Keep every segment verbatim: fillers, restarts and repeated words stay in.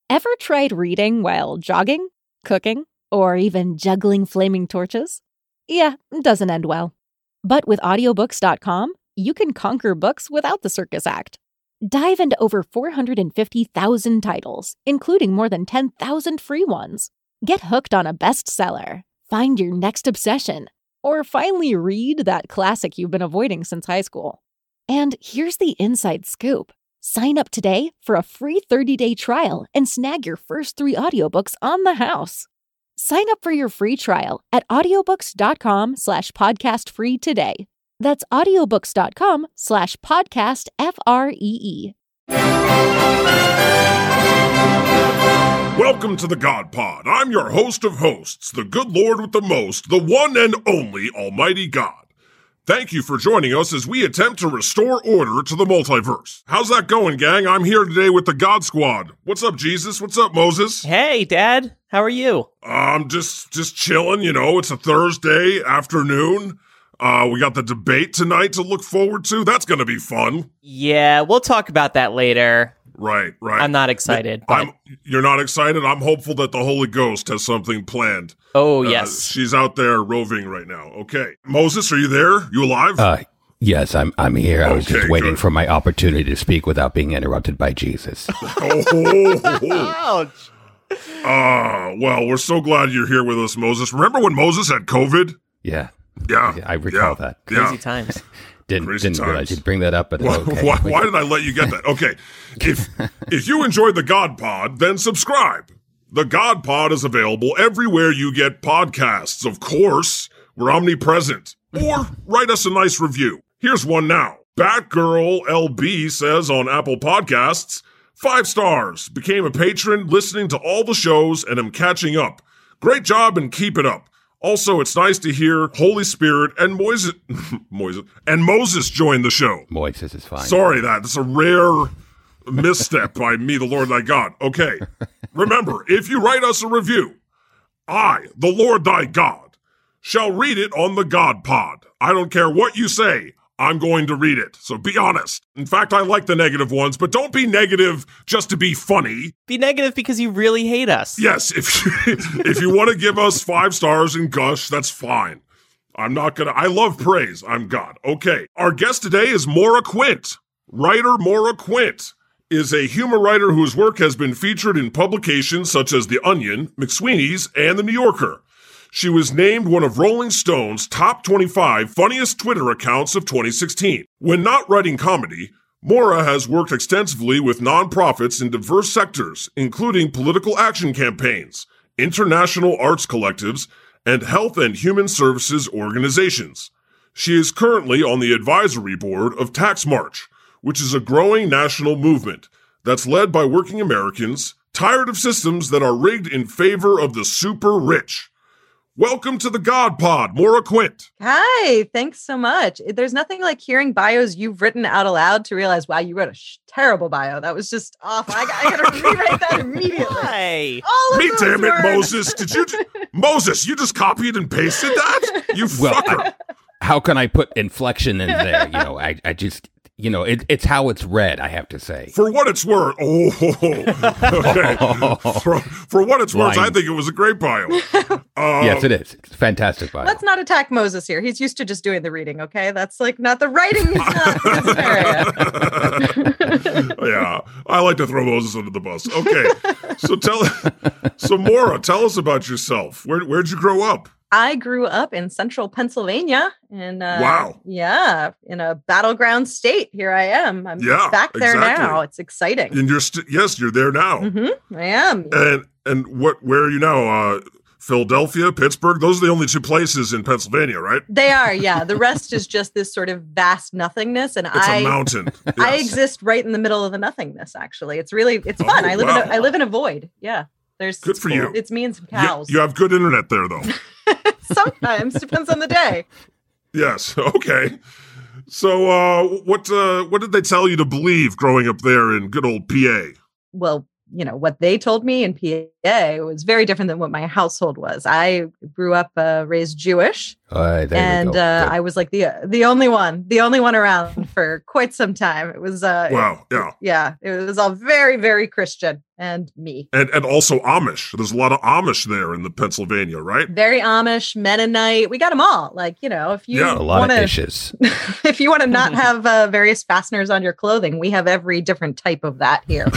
Ever tried reading while jogging, cooking, or even juggling flaming torches? Yeah, it doesn't end well. But with audiobooks dot com, you can conquer books without the circus act. Dive into over four hundred fifty thousand titles, including more than ten thousand free ones. Get hooked on a bestseller, find your next obsession, or finally read that classic you've been avoiding since high school. And here's the inside scoop. Sign up today for a free thirty-day trial and snag your first three audiobooks on the house. Sign up for your free trial at audiobooks dot com slash podcast free today. That's audiobooks dot com slash podcast F R E E. Welcome to the God Pod. I'm your host of hosts, the good Lord with the most, the one and only Almighty God. Thank you for joining us as we attempt to restore order to the multiverse. How's that going, gang? I'm here today with the God Squad. What's up, Jesus? What's up, Moses? Hey, Dad. How are you? I'm just just chilling, you know. It's a Thursday afternoon. Uh, we got the debate tonight to look forward to. That's going to be fun. Yeah, we'll talk about that later. Right, right. I'm not excited. But... I'm, you're not excited? I'm hopeful that the Holy Ghost has something planned. Oh, uh, yes. She's out there roving right now. Okay. Moses, are you there? You alive? Uh, yes, I'm I'm here. I was Okay, just waiting good. for my opportunity to speak without being interrupted by Jesus. oh, Ouch. uh, well, we're so glad you're here with us, Moses. Remember when Moses had COVID? Yeah. Yeah. I recall yeah, that. Crazy Yeah. times. Didn't Crazy didn't realize times. you'd bring that up, but Why, okay. why, why did I let you get that? Okay. If if you enjoyed the God Pod, then subscribe. The God Pod is available everywhere you get podcasts. Of course, we're omnipresent. Or write us a nice review. Here's one now. Batgirl L B says on Apple Podcasts, five stars, became a patron, listening to all the shows, and am catching up. Great job and keep it up. Also, it's nice to hear Holy Spirit and Moises, Moises and Moses join the show. Moises is fine. Sorry, that. That's a rare misstep by me, the Lord thy God. Okay. Remember, if you write us a review, I, the Lord thy God, shall read it on the God Pod. I don't care what you say. I'm going to read it. So be honest. In fact, I like the negative ones, but don't be negative just to be funny. Be negative because you really hate us. Yes, if you, if you want to give us five stars and gush, that's fine. I'm not gonna, I love praise. I'm God. Okay. Our guest today is Maura Quint. Writer Maura Quint is a humor writer whose work has been featured in publications such as The Onion, McSweeney's, and The New Yorker. She was named one of Rolling Stone's top twenty-five funniest Twitter accounts of twenty sixteen. When not writing comedy, Maura has worked extensively with nonprofits in diverse sectors, including political action campaigns, international arts collectives, and health and human services organizations. She is currently on the advisory board of Tax March, which is a growing national movement that's led by working Americans tired of systems that are rigged in favor of the super rich. Welcome to the God Pod, Maura Quint. Hi, thanks so much. There's nothing like hearing bios you've written out aloud to realize, wow, you wrote a sh- terrible bio. That was just awful. I, I got to rewrite that immediately. Why? All of Me those damn it, words. Moses. Did you, ju- Moses, you just copied and pasted that? You Well, fucker. I- how can I put inflection in there? You know, I, I just, you know, it, it's how it's read, I have to say. For what it's worth, oh, okay. For, for what it's worth, Line. I think it was a great bio. Uh, Yes, it is. It's fantastic bio. Let's not attack Moses here. He's used to just doing the reading, okay? That's like not the writing is not his area. Yeah, I like to throw Moses under the bus. Okay, so tell, so Maura, tell us about yourself. Where where'd you grow up? I grew up in central Pennsylvania, and uh, Wow. yeah, in a battleground state. Here I am. I'm Yeah, back there exactly. now. It's exciting. And you're st- yes, you're there now. Mm-hmm, I am. And and what? Where are you now? Uh, Philadelphia, Pittsburgh. Those are the only two places in Pennsylvania, right? They are, yeah. The rest is just this sort of vast nothingness, and It's I a mountain. I Yes. exist right in the middle of the nothingness. Actually, it's really it's fun. Oh, I live wow. in a, I live in a void. Yeah, there's Good for you. It's me and some You, cows. you have good internet there, though. Sometimes depends on the day. Yes. Okay. So, uh, what uh, what did they tell you to believe growing up there in good old P A? Well, you know what they told me in P A was very different than what my household was. I grew up uh, raised Jewish, Uh, there and we go. uh, Good. I was like the the only one, the only one around for quite some time. It was uh Wow, yeah. yeah, it was all very, very Christian and me. And and also Amish. There's a lot of Amish there in the Pennsylvania, right? Very Amish, Mennonite. We got them all. Like, you know, if you Yeah. A lot wanna, of issues. if you want to not have uh, various fasteners on your clothing, we have every different type of that here.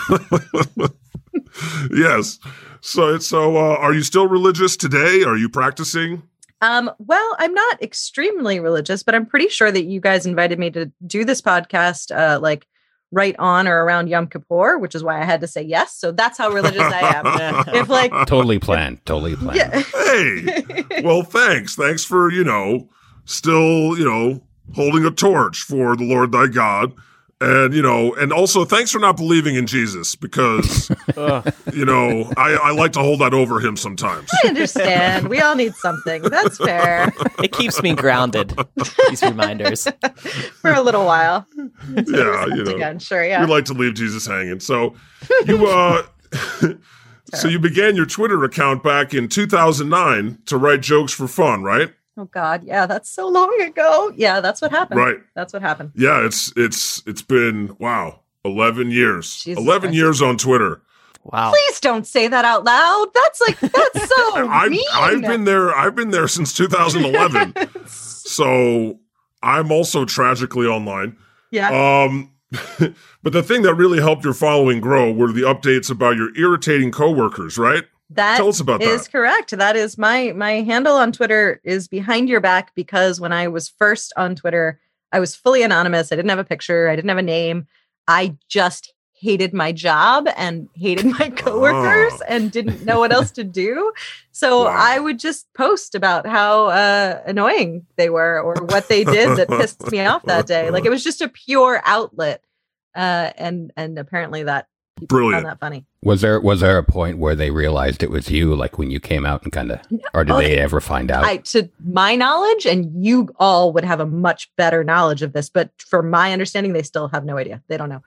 Yes. So so uh, are you still religious today? Are you practicing? Um, well, I'm not extremely religious, but I'm pretty sure that you guys invited me to do this podcast, uh, like right on or around Yom Kippur, which is why I had to say yes. So that's how religious I am. If like, Totally planned. Totally planned. yeah. Hey. Well, thanks. Thanks for, you know, still, you know, holding a torch for the Lord thy God. And, you know, and also thanks for not believing in Jesus because, you know, I, I like to hold that over him sometimes. I understand. We all need something. That's fair It keeps me grounded, these reminders. for a little while. Yeah, you know, Again, sure, yeah. we like to leave Jesus hanging. So you, uh, so you began your Twitter account back in two thousand nine to write jokes for fun, right? Oh God, yeah, that's so long ago. Yeah, that's what happened. Right. That's what happened. Yeah, it's it's it's been wow, eleven years, Jesus eleven Christ. years on Twitter. Wow. Please don't say that out loud. That's like that's so I've mean. I've been there. I've been there since two thousand eleven. So I'm also tragically online. yeah. Um, but the thing that really helped your following grow were the updates about your irritating coworkers, right? That Tell us about is that. correct. That is my my handle on Twitter is behind your back because when I was first on Twitter, I was fully anonymous. I didn't have a picture. I didn't have a name. I just hated my job and hated my coworkers Oh. and didn't know what else to do. So Wow. I would just post about how uh, annoying they were or what they did that pissed me off that day. Like it was just a pure outlet. Uh, and and apparently that people Brilliant. found that funny. Was there was there a point where they realized it was you, like when you came out and kind of, or did they ever find out? I, to my knowledge, and you all would have a much better knowledge of this, but for my understanding, they still have no idea. They don't know.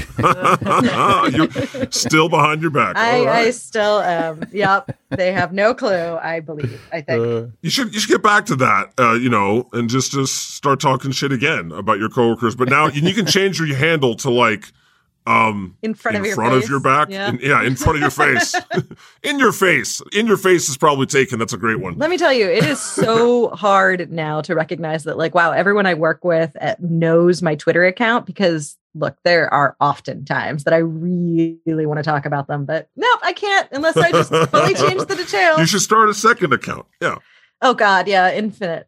You're still behind your back. I, All right. I still am. Yep. They have no clue, I believe. I think. You should you should get back to that, uh, you know, and just just start talking shit again about your coworkers. But now you can change your handle to like um in front in of your front face. of your back. Yeah. In, yeah, in front of your face. In your face. In your face is probably taken. That's a great one. Let me tell you, it is so hard now to recognize that, like, wow, everyone I work with uh, knows my Twitter account because, look, there are often times that I really want to talk about them, but nope, I can't unless I just fully change the details. You should start a second account. Yeah. Oh, God, yeah, infinite.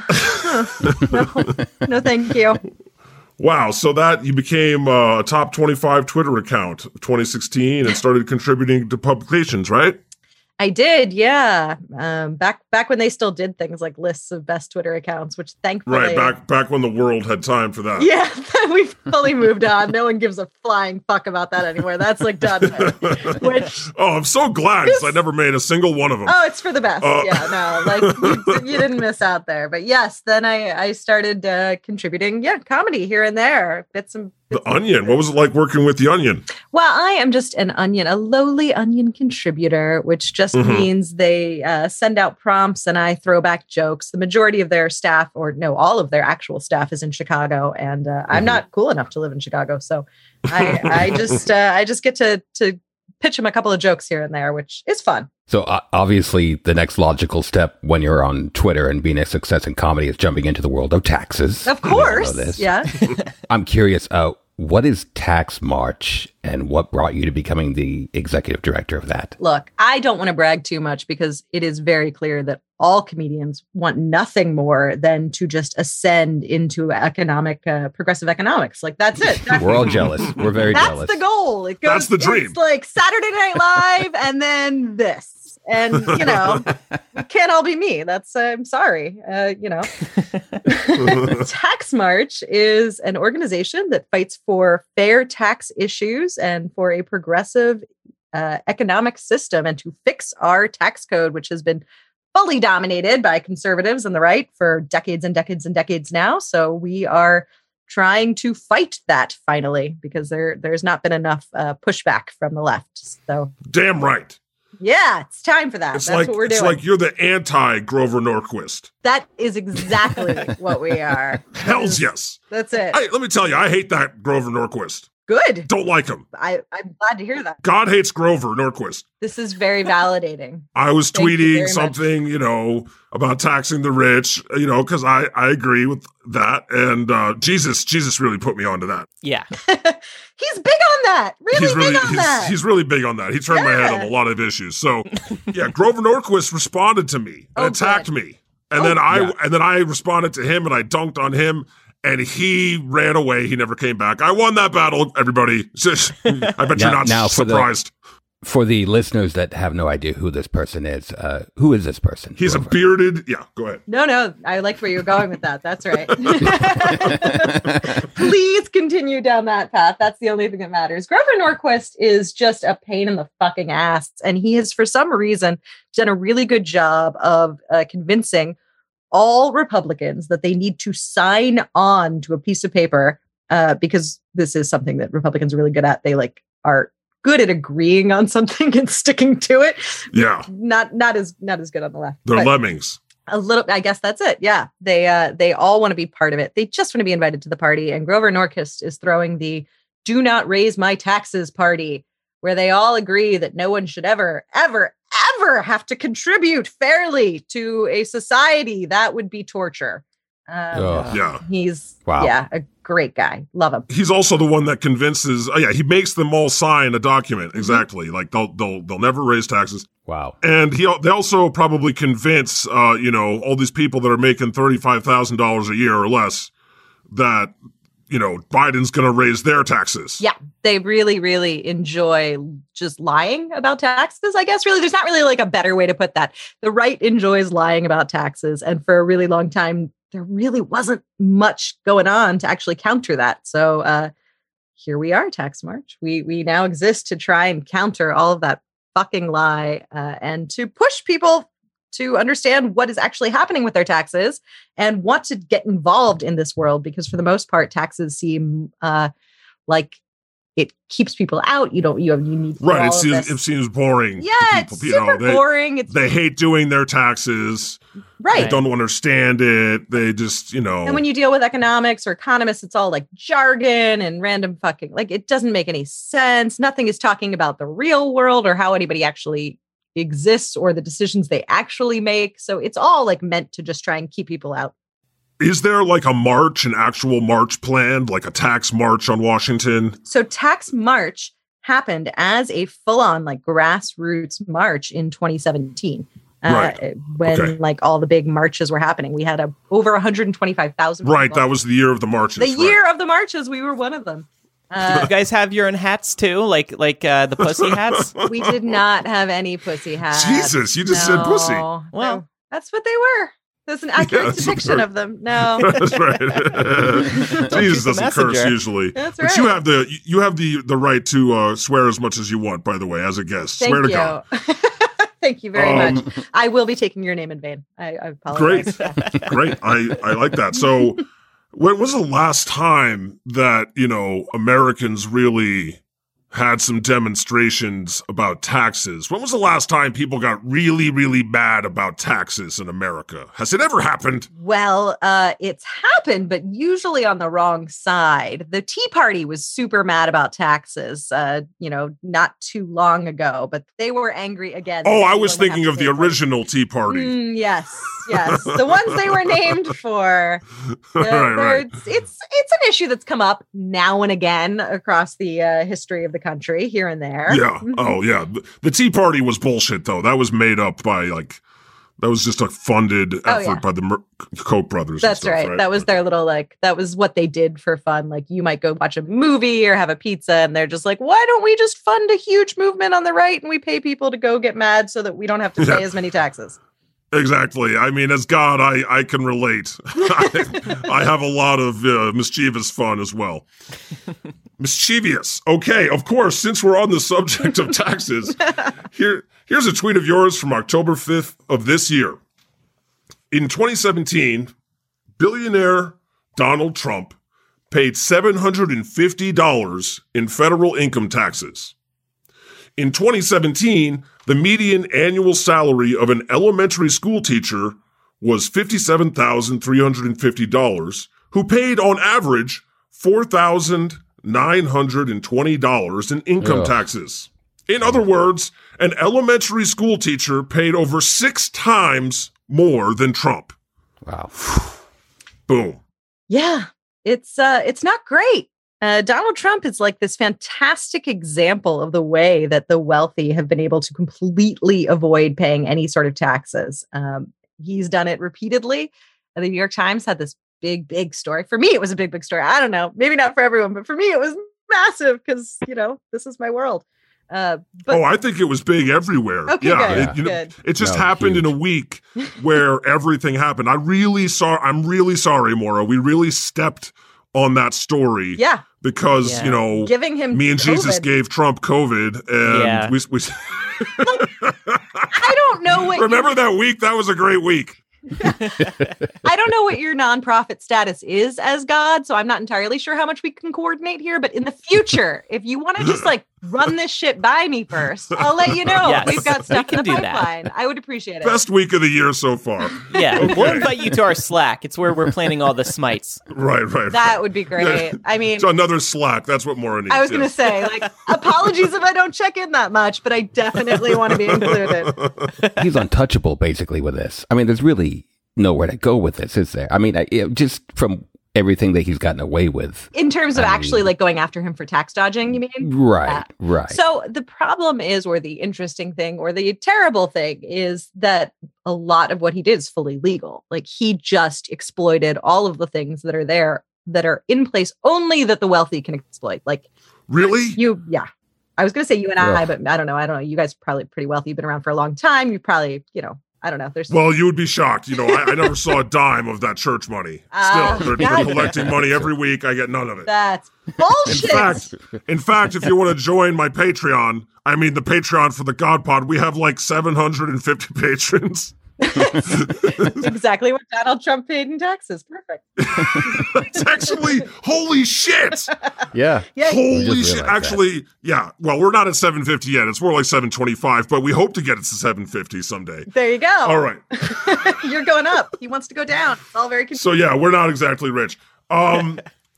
no, no, thank you. Wow. So that you became uh, a top twenty-five Twitter account of twenty sixteen and started contributing to publications, right? I did, yeah. Um, back back when they still did things like lists of best Twitter accounts, which thankfully, Right. Back back when the world had time for that. yeah, we've fully moved on. No one gives a flying fuck about that anymore. That's like done. Which Oh, I'm so glad because I never made a single one of them. oh, it's for the best. Uh, yeah, no, like you, you didn't miss out there. But yes, then I I started uh, contributing, yeah, comedy here and there, bits and. The Onion. What was it like working with the Onion? Well, I am just an Onion, a lowly Onion contributor, which just Mhm. means they uh, send out prompts and I throw back jokes. The majority of their staff, or no, all of their actual staff, is in Chicago, and uh, I'm Mhm. not cool enough to live in Chicago, so I, I just uh, I just get to to pitch them a couple of jokes here and there, which is fun. So uh, obviously, the next logical step when you're on Twitter and being a success in comedy is jumping into the world of taxes. Of We all know course, this. yeah. I'm curious, uh, what is Tax March and what brought you to becoming the executive director of that? Look, I don't want to brag too much because it is very clear that all comedians want nothing more than to just ascend into economic, uh, progressive economics. Like that's it. That's, We're all jealous. We're very that's jealous. the goal. It goes, That's the dream. It's like Saturday Night Live and then this. And, you know, can't all be me. That's, uh, I'm sorry. Uh, you know, Tax March is an organization that fights for fair tax issues and for a progressive uh, economic system and to fix our tax code, which has been fully dominated by conservatives and the right for decades and decades and decades now. So we are trying to fight that finally because there there's not been enough uh, pushback from the left. So Damn right. Yeah, it's time for that. It's That's like what we're it's doing. like you're the anti Grover Norquist. That is exactly what we are. Hells yes. That's it. Hey, let me tell you, I hate that Grover Norquist. Good. Don't like him. I, I'm glad to hear that. God hates Grover Norquist. This is very validating. I was Thank you tweeting very something, you know, about taxing the rich, you know, because I, I agree with that. And uh, Jesus, Jesus really put me onto that. Yeah. He's big on that. Really he's really, big on he's, that. he's really big on that. He turned my head Yeah. on a lot of issues. So, yeah, Grover Norquist responded to me and Oh, attacked good. me, and Oh, then I yeah. and then I responded to him and I dunked on him. And he ran away. He never came back. I won that battle, everybody. I bet Now- you're not now for the- surprised. For the listeners that have no idea who this person is, uh, who is this person? He's a Grover? bearded. Yeah, go ahead. No, no, I liked where you were going with that. That's right. Please continue down that path. That's the only thing that matters. Grover Norquist is just a pain in the fucking ass. And he has, for some reason, done a really good job of uh, convincing all Republicans that they need to sign on to a piece of paper uh, because this is something that Republicans are really good at. They like are good at agreeing on something and sticking to it. Yeah, Not not as not as good on the left. they're but- lemmings. a little, I guess that's it. Yeah. They, uh, they all want to be part of it. They just want to be invited to the party. And Grover Norquist is throwing the do not raise my taxes party, where they all agree that no one should ever, ever, ever have to contribute fairly to a society. That would be torture. Um, Ugh. Yeah. He's, Wow. yeah, a great guy. Love him. He's also the one that convinces. Oh yeah, he makes them all sign a document. Mm-hmm. Exactly. Like they'll they'll they'll never raise taxes. Wow. And he they also probably convince uh you know all these people that are making thirty five thousand dollars a year or less that you know Biden's going to raise their taxes. Yeah. They really, really enjoy just lying about taxes. I guess really, there's not really like a better way to put that. The right enjoys lying about taxes. And for a really long time, there really wasn't much going on to actually counter that. So uh, here we are, Tax March. We we now exist to try and counter all of that fucking lie uh, and to push people to understand what is actually happening with their taxes and want to get involved in this world. Because for the most part, taxes seem uh, like it keeps people out. You don't, you have, you need to do Right. It all of seems this. it seems boring. Yeah, to it's people. You super know, they, boring. It's They hate doing their taxes. right. They don't understand it. They just you know. And when you deal with economics or economists, it's all like jargon and random fucking, like it doesn't make any sense. Nothing is talking about the real world or how anybody actually exists or the decisions they actually make. So it's all like meant to just try and keep people out. Is there like a march, an actual march planned, like a tax march on Washington? So Tax March happened as a full-on like grassroots march in twenty seventeen. Uh, when Okay. like all the big marches were happening. We had a, over one hundred twenty-five thousand. Right. That was the year of the marches. the right. year of the marches. We were one of them. Uh, You guys have your own hats too, like like uh, the pussy hats. we did not have any pussy hats. Jesus, you just said pussy. No, Well- no, that's what they were. That's an accurate that's what depiction they're- of them. No, That's right. Jesus the doesn't curse messenger. usually. That's But you right. have the you have the the right to uh, swear as much as you want. By the way, as a guest, thank swear to you. God. Thank you very Um, much. I will be taking your name in vain. I, I apologize. Great. Great. I I like that. So, when was the last time that you know Americans really had some demonstrations about taxes? When was the last time people got really, really mad about taxes in America? Has it ever happened? Well, uh, it's happened, but usually on the wrong side. The Tea Party was super mad about taxes, uh, you know, not too long ago, but they were angry again. Oh, I Anyone was would thinking have of to the pay for it. original Tea Party. Mm, yes, yes, the ones they were named for. Uh, right, right. It's, it's it's an issue that's come up now and again across the uh, history of the country, here and there. Yeah. Mhm. Oh, yeah. The, the Tea Party was bullshit, though. That was made up by like, that was just a funded Oh, effort yeah. by the Mer- Koch brothers. and That's stuff, right. That was their little like that was what they did for fun. Like you might go watch a movie or have a pizza, and they're just like, why don't we just fund a huge movement on the right and we pay people to go get mad so that we don't have to pay Yeah. as many taxes. Exactly. I mean, as God, I, I can relate. I, I have a lot of uh, mischievous fun as well. Mischievous. Okay, of course, since we're on the subject of taxes, here here's a tweet of yours from October fifth of this year. In twenty seventeen, billionaire Donald Trump paid seven hundred fifty dollars in federal income taxes. In twenty seventeen, the median annual salary of an elementary school teacher was fifty-seven thousand three hundred fifty dollars, who paid on average four thousand nine hundred twenty dollars in income Ugh. taxes. In other words, an elementary school teacher paid over six times more than Trump. Wow. Boom. Yeah, it's uh, it's not great. Uh, Donald Trump is like this fantastic example of the way that the wealthy have been able to completely avoid paying any sort of taxes. Um, he's done it repeatedly. The New York Times had this big, big story. For me, it was a big, big story. I don't know, maybe not for everyone, but for me, it was massive because, you know, this is my world. Uh, but, oh, I think it was big everywhere. Okay, yeah, good, it, you know, good. it just No, happened huge. in a week where everything happened. I really saw. I'm really sorry, Maura. We really stepped on that story. Yeah, because Yeah. you know, giving him me and Jesus COVID. gave Trump COVID, and Yeah. we. we I don't know what. Remember your- that week? That was a great week. I don't know what your nonprofit status is as God, so I'm not entirely sure how much we can coordinate here. But in the future, if you want to just like run this shit by me first, I'll let you know. Yes, We've got stuff we in the can do that. pipeline. I would appreciate it. Best week of the year so far. Yeah, Okay. we'll invite you to our Slack. It's where we're planning all the smites. Right, right. That right. would be great. I mean, So another Slack. That's what Maura needs. I was going to yes. say, like, apologies if I don't check in that much, but I definitely want to be included. He's untouchable, basically, with this. I mean, there's really nowhere to go with this, is there? I mean, I, it, just from everything that he's gotten away with. In terms of I actually mean- like going after him for tax dodging, you mean? Right, Yeah. right. So the problem is, or the interesting thing, or the terrible thing is that a lot of what he did is fully legal. Like he just exploited all of the things that are there that are in place only that the wealthy can exploit. Like Really? you, yeah. I was going to say you and I, Ugh. but I don't know. I don't know. You guys are probably pretty wealthy. You've been around for a long time. You probably, you know, I don't know. There's Well, you would be shocked. You know, I, I never saw a dime of that church money. Ah, Still, they're, God. they're collecting money every week. I get none of it. that's In bullshit. fact, in fact, if you want to join my Patreon, I mean the Patreon for the God Pod, we have like seven hundred fifty patrons. That's exactly what Donald Trump paid in taxes. Perfect. It's actually holy shit. yeah. Yeah. Holy just shit. realized that. Actually, yeah. Well, we're not at seven fifty yet. It's more like seven twenty-five, but we hope to get it to seven fifty someday. There you go. All right. You're going up. He wants to go down. It's all very confusing. So yeah, we're not exactly rich. Um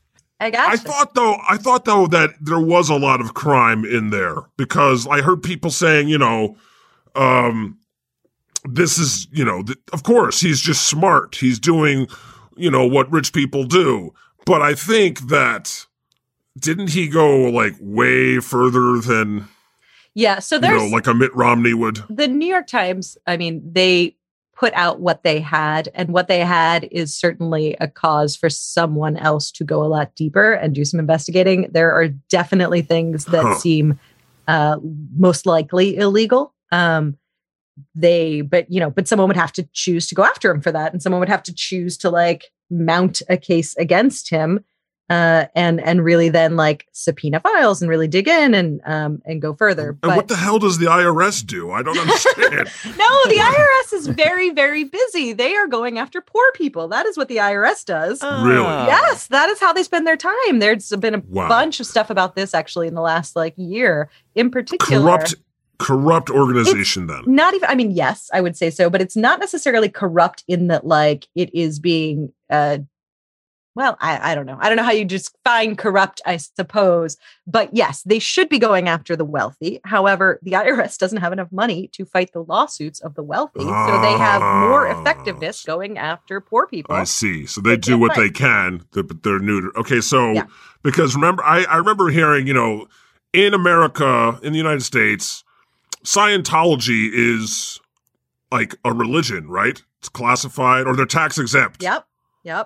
I got I thought though, I thought though that there was a lot of crime in there because I heard people saying, you know, um, this is, you know, th- of course he's just smart. He's doing, you know, what rich people do. But I think that didn't he go like way further than, Yeah. So you there's know, like a Mitt Romney would? the New York Times. I mean, they put out what they had, and what they had is certainly a cause for someone else to go a lot deeper and do some investigating. There are definitely things that Huh. seem uh, most likely illegal. Um, they, but you know, but someone would have to choose to go after him for that, and someone would have to choose to like mount a case against him, uh, and and really then like subpoena files and really dig in and um and go further. And But what the hell does the I R S do? I don't understand. no, the I R S is very, very busy. They are going after poor people. That is what the I R S does. Really? Oh. Yes, that is how they spend their time. There's been a Wow. bunch of stuff about this actually in the last like year, in particular. corrupt, corrupt organization then. Not even. I mean, yes, I would say so, but it's not necessarily corrupt in that like it is being. uh Well, I, I don't know. I don't know how you just find corrupt, I suppose. But yes, they should be going after the wealthy. However, the I R S doesn't have enough money to fight the lawsuits of the wealthy. So they have more Ah. effectiveness going after poor people. I see. So they They do can't what fight. they can, th- but they're neutered. Okay, so Yeah. because remember, I, I remember hearing, you know, in America, in the United States, Scientology is like a religion, right? It's classified, or they're tax exempt. Yep. Yep.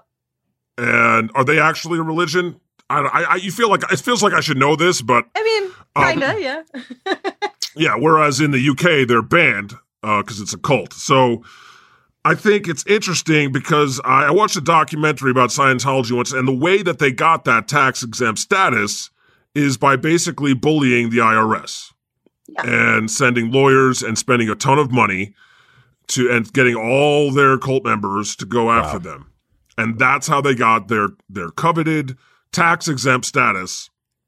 And are they actually a religion? I, I, I you feel like it feels like I should know this, but I mean, Um, kinda, yeah. yeah. Whereas in the U K, they're banned because it's a cult. So I think it's interesting because I, I watched a documentary about Scientology once, and the way that they got that tax exempt status is by basically bullying the I R S Yeah. and sending lawyers and spending a ton of money to and getting all their cult members to go after Wow. them. And that's how they got their their coveted tax exempt status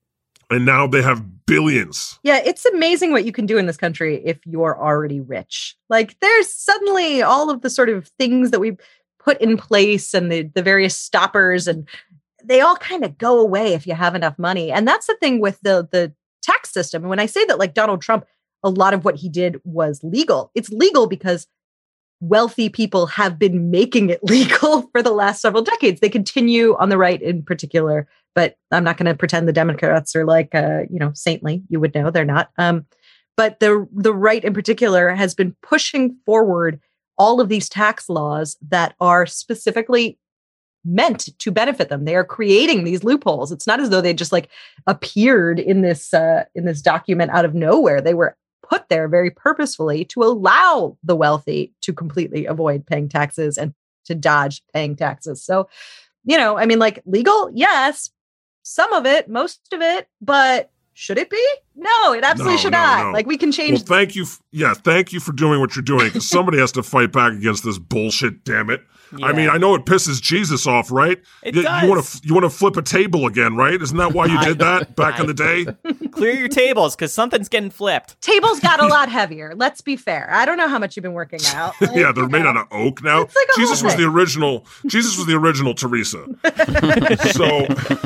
and now they have billions. Yeah, it's amazing what you can do in this country if you're already rich. Like, there's suddenly all of the sort of things that we've put in place and the, the various stoppers, and they all kind of go away if you have enough money. And that's the thing with the, the tax system. And when I say that, like Donald Trump, a lot of what he did was legal. It's legal because wealthy people have been making it legal for the last several decades. They continue on the right in particular, but I'm not going to pretend the Democrats are like, uh, you know, saintly. You would know they're not. Um, but the the right in particular has been pushing forward all of these tax laws that are specifically meant to benefit them. They are creating these loopholes. It's not as though they just like appeared in this uh, in this document out of nowhere. They were put there very purposefully to allow the wealthy to completely avoid paying taxes and to dodge paying taxes. So, you know, I mean, like legal, yes, some of it, most of it, but should it be? No, it absolutely No, should no, not. no. Like we can change. Well, thank you. f- Yeah, thank you for doing what you're doing, because somebody has to fight back against this bullshit. Damn it! I mean, Yeah. I know it pisses Jesus off, right? It you, does. You want to you want to flip a table again, right? Isn't that why you did that back in the day? Clear your tables because something's getting flipped. Tables got a lot heavier. Let's be fair. I don't know how much you've been working out. Like, Yeah, they're you made know. out of oak now. It's like a Jesus whole was thing. the original. Jesus was the original Teresa. So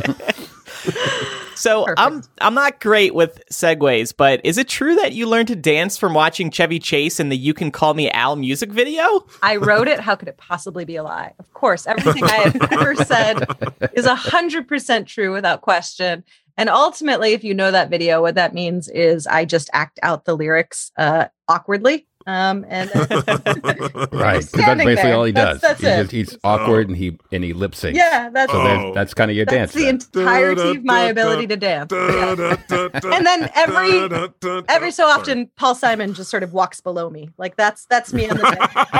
So Perfect. I'm I'm not great with segues, but is it true that you learned to dance from watching Chevy Chase in the "You Can Call Me Al" music video? I wrote it. How could it possibly be a lie? Of course, everything I have ever said is a hundred percent true without question. And ultimately, if you know that video, what that means is I just act out the lyrics uh, awkwardly. Um, and Right. 'Cause that's Standing basically there. all he That's- does. that's he it. just, he's awkward and he and he lip syncs. yeah, that's So Oh. there's- that's kind of your that's dance. the then. entirety of my ability to dance. Yeah. And then every every so Sorry. often, Paul Simon just sort of walks below me. Like that's that's me on the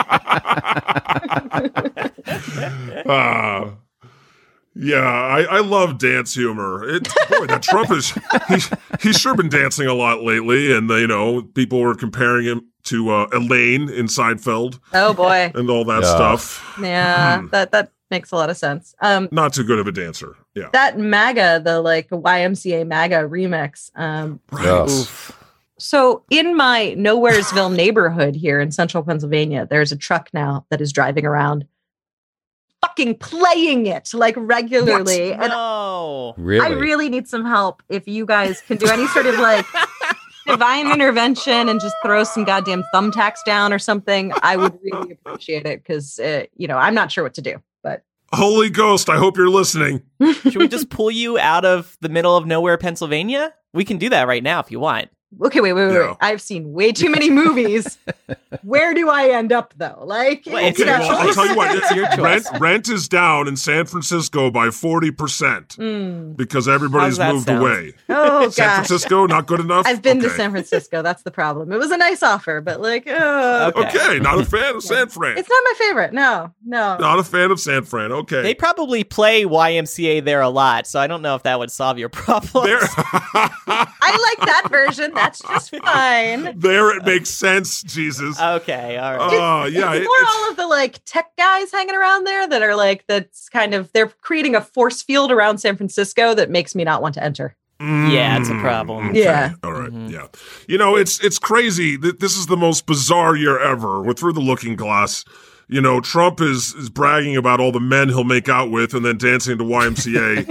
day. Ah. Yeah, I, I love dance humor. It, boy, that Trump is, he's, he's sure been dancing a lot lately. And, uh, you know, people were comparing him to uh, Elaine in Seinfeld Oh boy, and all that Yeah. stuff. yeah, Hmm. that that makes a lot of sense. Um, Not too good of a dancer. Yeah. that MAGA, the like Y M C A MAGA remix. Um, Right. Yeah. Oof. so in my Nowheresville neighborhood here in central Pennsylvania, there's a truck now that is driving around, fucking playing it like regularly. And No. Really? I really need some help. If you guys can do any sort of like divine intervention and just throw some goddamn thumbtacks down or something, I would really appreciate it because, uh, you know, I'm not sure what to do. But Holy Ghost, I hope you're listening. Should we just pull you out of the middle of nowhere, Pennsylvania? We can do that right now if you want. okay, wait, wait, wait, Yeah. wait. I've seen way too many movies. Where do I end up though? Like, Well, it's you Okay, your know, well, I'll tell you what. It's your rent, choice. rent is down in San Francisco by forty percent Mm. because everybody's How's that moved sound? away. Oh San gosh. Francisco, not good enough? I've been to Okay. San Francisco. That's the problem. It was a nice offer, but like, uh, Okay. Okay, not a fan of San Fran. it's not my favorite. No, no. Not a fan of San Fran. Okay. They probably play Y M C A there a lot, so I don't know if that would solve your problem. There, I like that version. That's just fine. there it makes sense, Jesus. Okay, all right. Oh, yeah. It's it- more it's- all of the like tech guys hanging around there that are like, that's kind of, they're creating a force field around San Francisco that makes me not want to enter. Yeah, it's a Mm, problem. okay, Yeah. All right, Mhm. Yeah. You know, it's it's crazy. Th- This is the most bizarre year ever. We're through the looking glass. You know, Trump is is bragging about all the men he'll make out with and then dancing to Y M C A.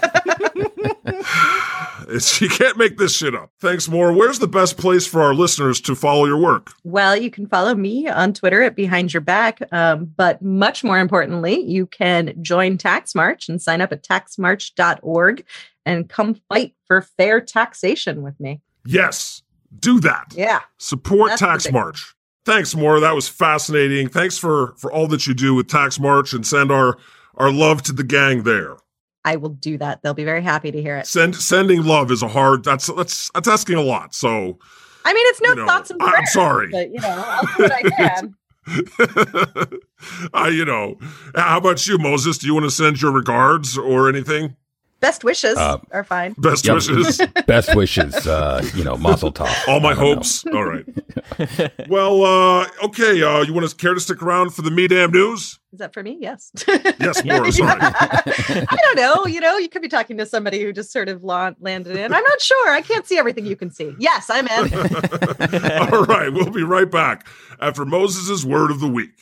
It's, you can't make this shit up. Thanks, Maura. Where's the best place for our listeners to follow your work? Well, you can follow me on Twitter at Behind Your Back. Um, but much more importantly, you can join Tax March and sign up at tax march dot org and come fight for fair taxation with me. Yes, do that. Yeah. Support That's Tax the thing. March. Thanks, Maura. That was fascinating. Thanks for for all that you do with Tax March, and send our our love to the gang there. I will do that. They'll be very happy to hear it. Send sending love is a hard. That's that's that's asking a lot. So I mean, it's no you know, thoughts and I'm prayers. sorry. But, you know, I'll do what I can. I, you know, how about you, Moses? Do you want to send your regards or anything? Best wishes Uh, are fine. Best Yep. wishes. Best wishes, uh, you know, Mazel Tov. All my I don't know. hopes. All right. Well, uh, okay. Uh, you want to care to stick around for the Me Damn News? Is that for me? Yes. Yes, Maura, sorry. I don't know. You know, you could be talking to somebody who just sort of la- landed in. I'm not sure. I can't see everything you can see. Yes, I'm in. All right, we'll be right back after Moses' word of the week.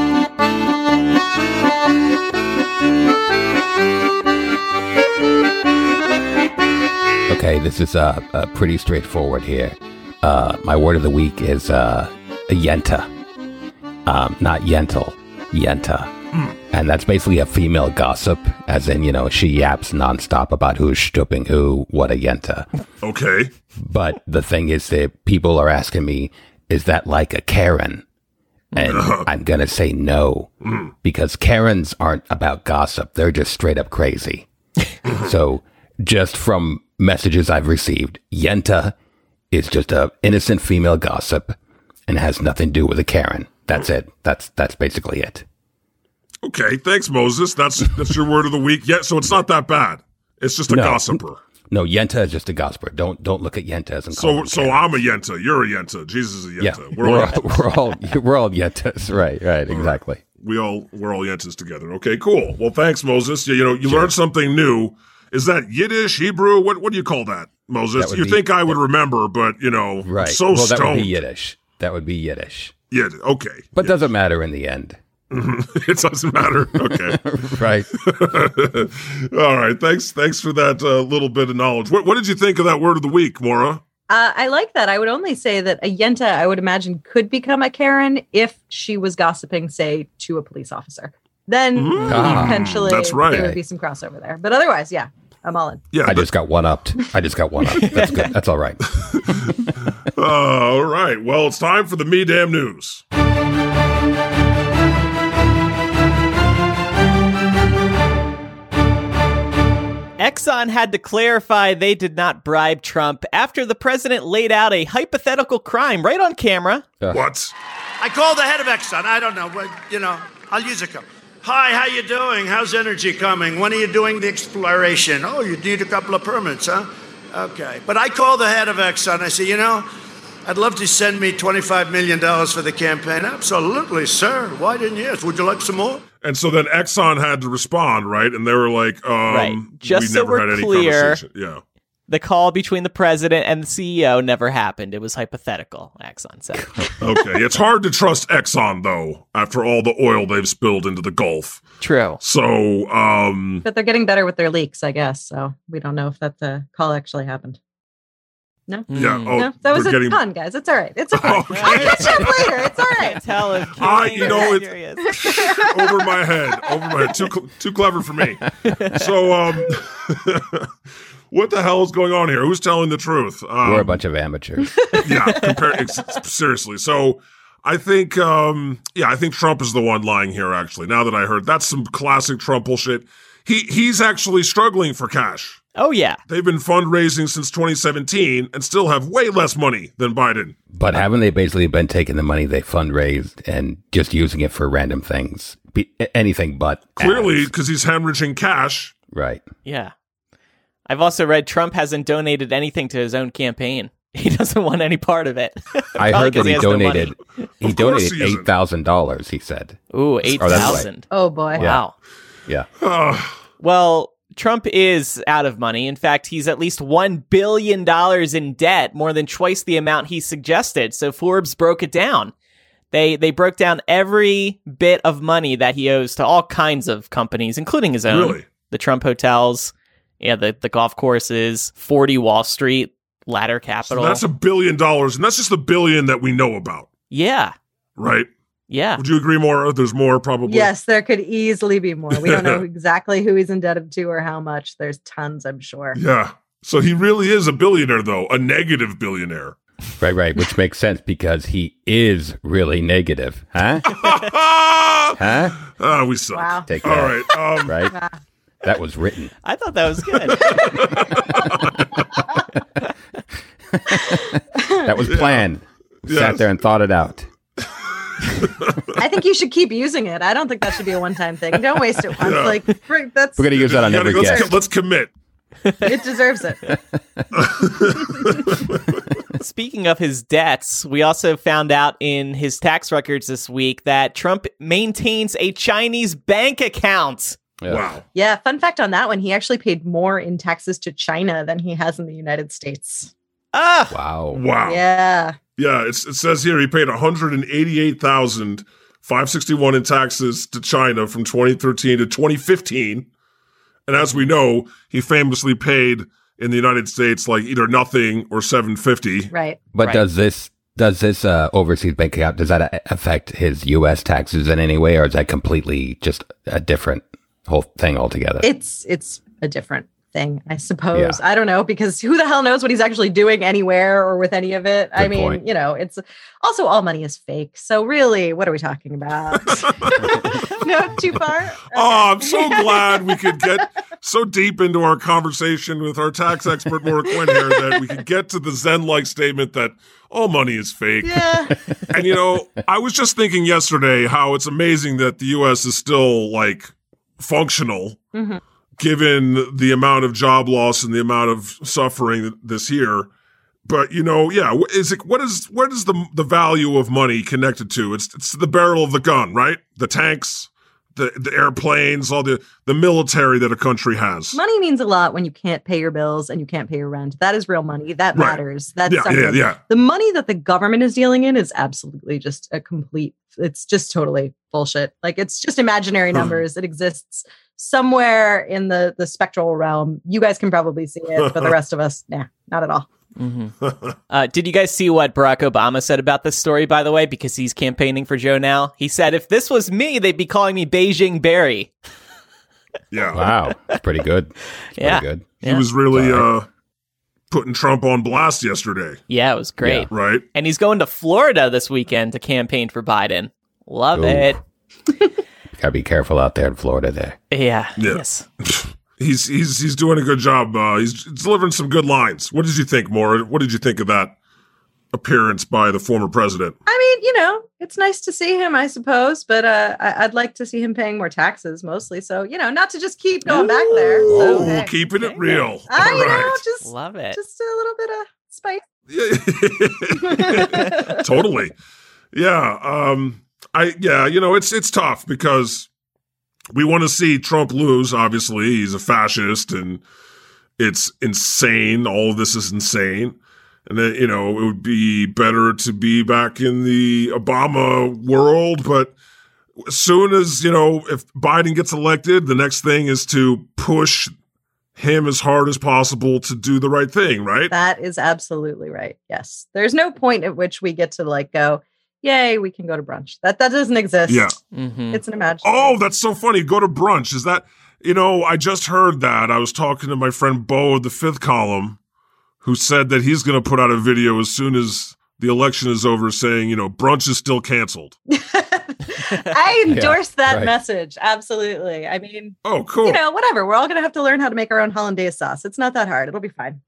Okay, this is uh, uh, pretty straightforward here. Uh, my word of the week is uh, yenta. Um, not yental, yenta. Mm. And that's basically a female gossip, as in, you know, she yaps nonstop about who's stooping who, what a yenta. Okay. But the thing is that people are asking me, is that like a Karen? And uh, I'm going to say no, mm. because Karens aren't about gossip. They're just straight up crazy. So just from messages I've received, yenta is just a innocent female gossip and has nothing to do with a Karen. That's it. That's that's basically it. Okay, thanks, Moses. That's that's your word of the week. Yeah, so it's not that bad. It's just a no, gossiper. No, yenta is just a gossiper. Don't don't look at yentas and call so them so Karens. I'm a yenta. You're a yenta. Jesus is a yenta. Yeah, we're, we're, all, all, we're all we're all yentas. Right, right, exactly. Right. We all we're all yentas together. Okay, cool. Well, thanks, Moses. You, you know, you Sure. learned something new. Is that Yiddish, Hebrew? What what do you call that, Moses? That You be, think I would remember, but you know, Right. so well, that stoned. would be Yiddish. That would be Yiddish. Yeah. Okay. But yeah. doesn't matter in the end. It doesn't matter. Okay. Right. All right. Thanks. Thanks for that uh, little bit of knowledge. What, what did you think of that word of the week, Maura? Uh, I like that. I would only say that a yenta, I would imagine, could become a Karen if she was gossiping, say, to a police officer. Then Mm. Ah, potentially that's right. there would be some crossover there. But otherwise, yeah, I'm all in. Yeah. I just got one upped. I just got one up. That's good. That's all right. uh, all right. Well, it's time for the Me Damn News. Exxon had to clarify they did not bribe Trump after the president laid out a hypothetical crime right on camera. Uh, What? I called the head of Exxon. I don't know. But, you know, I'll use a couple. Hi, how you doing? How's energy coming? When are you doing the exploration? Oh, you need a couple of permits, huh? Okay. But I called the head of Exxon. I said, you know, I'd love to send me twenty-five million dollars for the campaign. Absolutely, sir. Why didn't you ask? Would you like some more? And so then Exxon had to respond, right? And they were like, um, Right. Just we so never we're had any clear, conversation. Yeah. The call between the president and the C E O never happened. It was hypothetical, Exxon said. Okay. It's hard to trust Exxon, though, after all the oil they've spilled into the Gulf. True. So, um, But they're getting better with their leaks, I guess. So we don't know if that the call actually happened. No? yeah. Hmm. Oh, no, that was we're a getting, pun, guys. It's all right. It's okay. Oh, I'll catch up later. It's all I right. can't tell if I- Katie you know, is it's- serious. over my head, over my head. Too cl- too clever for me. So, um, what the hell is going on here? Who's telling the truth? Um, We're a bunch of amateurs. yeah, compare, ex- seriously. So, I think, um, yeah, I think Trump is the one lying here. Actually, now that I heard, that's some classic Trump bullshit. He he's actually struggling for cash. Oh, yeah. They've been fundraising since twenty seventeen and still have way less money than Biden. But haven't they basically been taking the money they fundraised and just using it for random things? Be- anything but Clearly, ads. because he's hemorrhaging cash. Right. Yeah. I've also read Trump hasn't donated anything to his own campaign. He doesn't want any part of it. I Probably heard 'cause that he has no money. donated. He Of course donated he isn't. eight thousand dollars. He said. Ooh, eight Oh, that's right. thousand. Oh, boy. Wow. Yeah. Uh, Well, Trump is out of money. In fact, he's at least one billion dollars in debt, more than twice the amount he suggested. So Forbes broke it down. They they broke down every bit of money that he owes to all kinds of companies, including his own. Really? The Trump hotels, yeah, the, the golf courses, forty Wall Street, Ladder so Capital. that's a billion dollars, and that's just the billion that we know about, yeah, right? yeah. Would you agree, Maura? There's more, probably. Yes, there could easily be more. We don't know exactly who he's indebted to or how much. There's tons, I'm sure. Yeah. So he really is a billionaire, though, a negative billionaire. Right. Right. Which makes sense because he is really negative. Huh? Ah, Huh? we suck. Wow. Take All that. right. Um, Right. Wow. That was written. I thought that was good. That was planned. Yes. Sat there and thought it out. I think you should keep using it. I don't think that should be a one-time thing. Don't waste it once. Yeah. Like, for- that's We're gonna use that on you every gotta- let's, guest. let's commit. It deserves it. Speaking of his debts, we also found out in his tax records this week that Trump maintains a Chinese bank account. Yeah. Wow. Yeah, fun fact on that one, he actually paid more in taxes to China than he has in the United States. Ah, Wow. Wow. Yeah. Yeah, it's, it says here he paid one hundred eighty-eight thousand five hundred sixty-one in taxes to China from twenty thirteen to twenty fifteen. And as we know, he famously paid in the United States like either nothing or seven fifty. Right. But Right. does this does this uh, overseas bank account, does that a- affect his U S taxes in any way, or is that completely just a different whole thing altogether? It's it's a different thing, I suppose. Yeah. I don't know, because who the hell knows what he's actually doing anywhere or with any of it? I Good mean, point. you know, it's also all money is fake. So really, what are we talking about? No, too far? Oh, I'm so glad we could get so deep into our conversation with our tax expert, Maura Quinn, here that we could get to the Zen-like statement that all money is fake. Yeah. And, you know, I was just thinking yesterday how it's amazing that the U S is still, like, functional, Mhm. given the amount of job loss and the amount of suffering this year. But, you know, yeah, wh- is it, what is, what is the, the value of money connected to? It's, it's the barrel of the gun, right? The tanks, the, the airplanes, all the, the military that a country has. Money means a lot when you can't pay your bills and you can't pay your rent. That is real money. That Right. matters. That's Yeah, something. yeah, yeah. The money that the government is dealing in is absolutely just a complete, it's just totally bullshit. Like, it's just imaginary numbers. It exists somewhere in the, the spectral realm. You guys can probably see it, but the rest of us, nah, not at all. Uh, did you guys see what Barack Obama said about this story, by the way? Because he's campaigning for Joe now. He said, if this was me, they'd be calling me Beijing Barry. Yeah. Wow. That's pretty good. That's Yeah. Pretty good. He was really uh, putting Trump on blast yesterday, Yeah, it was great. Yeah. right? And he's going to Florida this weekend to campaign for Biden. Love Ooh. it. Gotta be careful out there in Florida there. Yeah. Yeah. Yes. He's he's he's doing a good job. Uh, he's delivering some good lines. What did you think, Maura? What did you think of that appearance by the former president? I mean, you know, it's nice to see him, I suppose, but uh, I- I'd like to see him paying more taxes mostly. So, you know, not to just keep going back there. So, Oh, hey. keeping it real. I All know, right. just, Love it. just a little bit of spice. Yeah. Totally. Yeah. Um, I, yeah, you know, it's, it's tough because we want to see Trump lose. Obviously, he's a fascist and it's insane. All of this is insane. And then, you know, it would be better to be back in the Obama world. But as soon as, you know, if Biden gets elected, the next thing is to push him as hard as possible to do the right thing, right? That is absolutely right. Yes. There's no point at which we get to like go, yay, we can go to brunch. That that doesn't exist. Yeah. Mm-hmm. It's an imagination. Oh, that's so funny. Go to brunch. Is that, you know, I just heard that. I was talking to my friend Bo of the Fifth Column, who said that he's going to put out a video as soon as the election is over saying, you know, brunch is still canceled. I endorse that right. message. Absolutely. I mean, Oh, cool. you know, whatever. We're all going to have to learn how to make our own hollandaise sauce. It's not that hard. It'll be fine.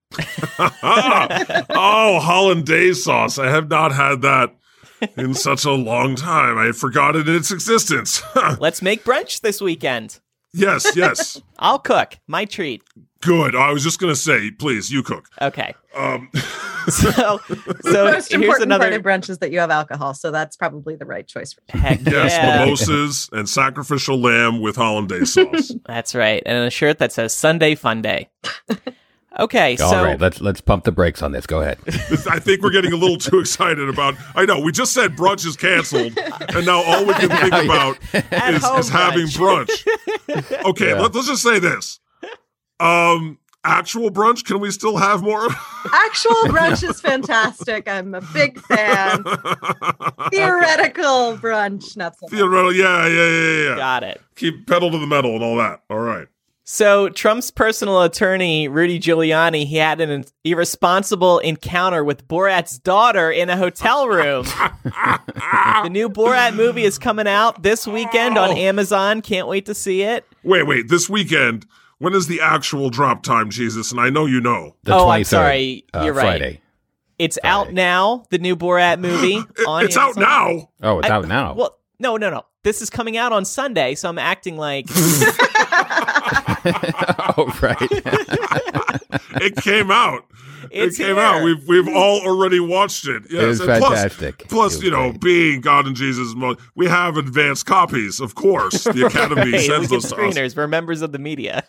Oh, hollandaise sauce. I have not had that in such a long time. I had forgotten its existence. Let's make brunch this weekend. Yes, yes. I'll cook. My treat. Good. I was just going to say, please, you cook. Okay. Um, So, so The most here's important another. part of brunch is that you have alcohol. So that's probably the right choice for you. Heck yes, yeah. mimosas and sacrificial lamb with hollandaise sauce. That's right. And a shirt that says Sunday Fun Day. Okay, All so right, let's let's pump the brakes on this. Go ahead. I think we're getting a little too excited about. I know we just said brunch is canceled, and now all we can think about At is, home is having brunch. Okay, Yeah. let, let's just say this. Um, actual brunch, can we still have more? Actual brunch is fantastic. I'm a big fan. Theoretical brunch, not so much. Theoretical, yeah, yeah, yeah, yeah. got it. Keep pedal to the metal and all that. All right. So Trump's personal attorney, Rudy Giuliani, he had an irresponsible encounter with Borat's daughter in a hotel room. The new Borat movie is coming out this weekend on Oh. Amazon. Can't wait to see it. Wait, wait. This weekend, when is the actual drop time, Jesus? And I know you know. The Oh, I'm twenty-third, sorry. uh, You're right. Friday. It's Friday. out now, the new Borat movie. It- on it's out Amazon. now. Oh, it's I- out now. Well, no, no, no. This is coming out on Sunday, so I'm acting like Oh, right. It came out. It's it came here. out. We've we've all already watched it. Yes. It was and plus- fantastic. Plus, It was you know, great. being God and Jesus, mo- we have advanced copies, of course. The Academy Hey, sends look those at to us. screeners. We're members of the media.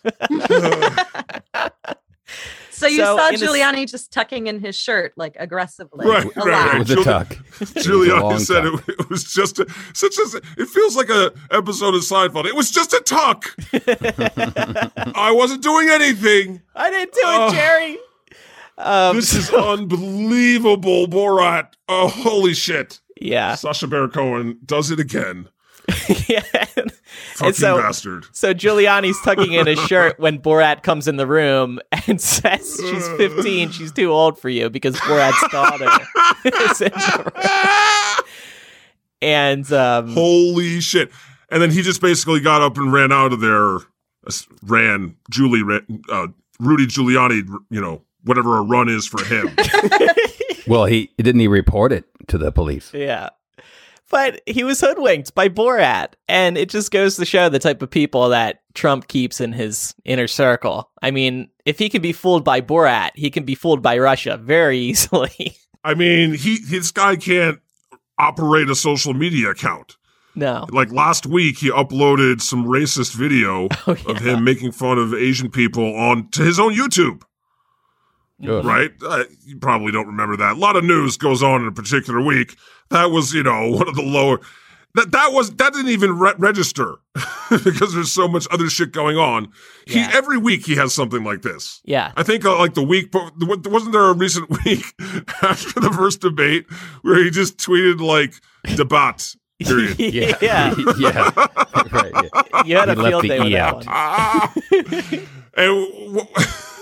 So you So saw in a s- Giuliani just tucking in his shirt, like aggressively. Right, a right, lot. It was a Giul- tuck. It was a Giuliani long said tuck. it, it was just a, such a. It feels like a episode of Seinfeld. It was just a tuck. I wasn't doing anything. I didn't do it, Oh. Jerry. Um, This is unbelievable, Borat. Oh, holy shit! yeah. Sacha Baron Cohen does it again. yeah. Fucking And so, bastard. so Giuliani's tucking in his shirt when Borat comes in the room and says she's fifteen, she's too old for you because Borat's daughter is in the room. And um, Holy shit! And then he just basically got up and ran out of there. uh, Ran Julie, ran, uh, Rudy Giuliani. You know, whatever a run is for him. Well, he didn't he report it to the police? yeah. But he was hoodwinked by Borat, and it just goes to show the type of people that Trump keeps in his inner circle. I mean, if he can be fooled by Borat, he can be fooled by Russia very easily. I mean, he this guy can't operate a social media account. No. Like last week, he uploaded some racist video Oh, yeah. of him making fun of Asian people on to his own YouTube. Ugh. Right? Uh, you probably don't remember that. A lot of news goes on in a particular week. That was, you know, one of the lower. That that was that didn't even re- register because there's so much other shit going on. He Yeah. every week he has something like this. Yeah. I think uh, like the week, po- wasn't there a recent week after the first debate where he just tweeted like debate period. yeah. yeah. Right, yeah. You had a He left field the day with E that out. one. Ah! and w-